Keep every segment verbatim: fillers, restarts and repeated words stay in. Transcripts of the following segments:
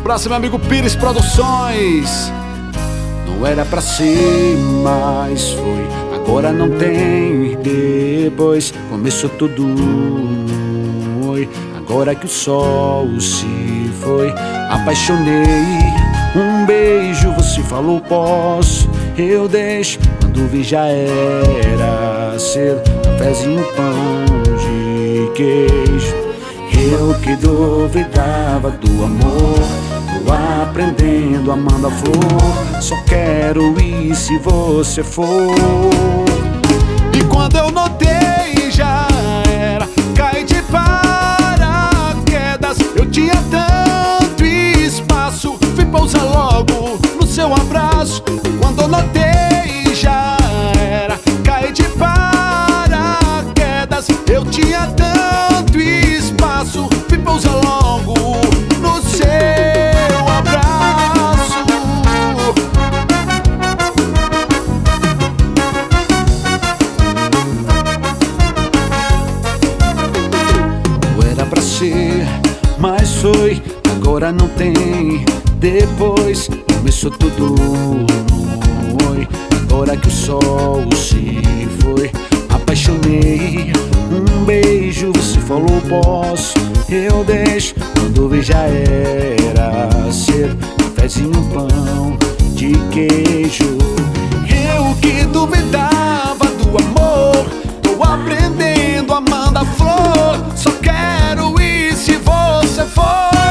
abraço, meu amigo Pires Produções. Não era pra ser, mas foi. Agora não tem depois. Começou tudo. Oi. Agora que o sol se foi, apaixonei. Um beijo, você falou posso, eu deixo. Quando vi já era cedo, cafezinho, pão de queijo. Eu que duvidava do amor, tô aprendendo, amando a flor. Só quero ir se você for. E quando eu notei já era, caí de paraquedas. Eu tinha tanto espaço, fui pousar logo no seu abraço. Quando eu notei já era, caí de paraquedas. Eu tinha tanto espaço, fui pousar logo no seu abraço. Não era pra ser, mas foi. Agora não tem depois. Começou tudo no oi. Agora que o sol se foi, apaixonei. Um beijo, você falou posso, eu deixo. Quando vi já era cedo, cafezinho, pão de queijo. Eu que duvidava do amor, tô aprendendo, amando a flor. Só quero ir se você for.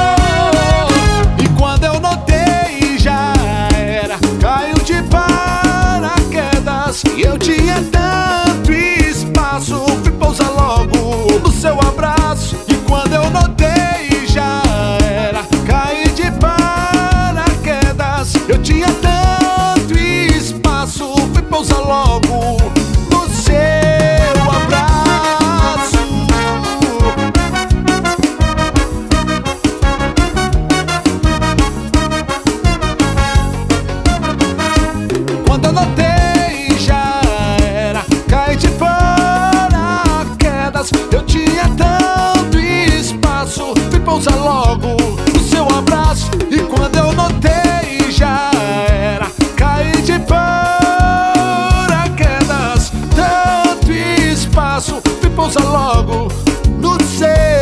E quando eu notei já era, caiu de paraquedas. E eu tinha tanto espaço, fui pousar logo no seu abraço. E quando eu notei já era, caí de paraquedas. Eu tinha tanto espaço, fui pousar logo no seu abraço. Quando eu notei já era, caí de paraquedas. Eu tinha tanto espaço, fui pousar logo no seu abraço. E quando eu notei já era, caí de paraquedas. Tanto espaço, fui pousar logo no seu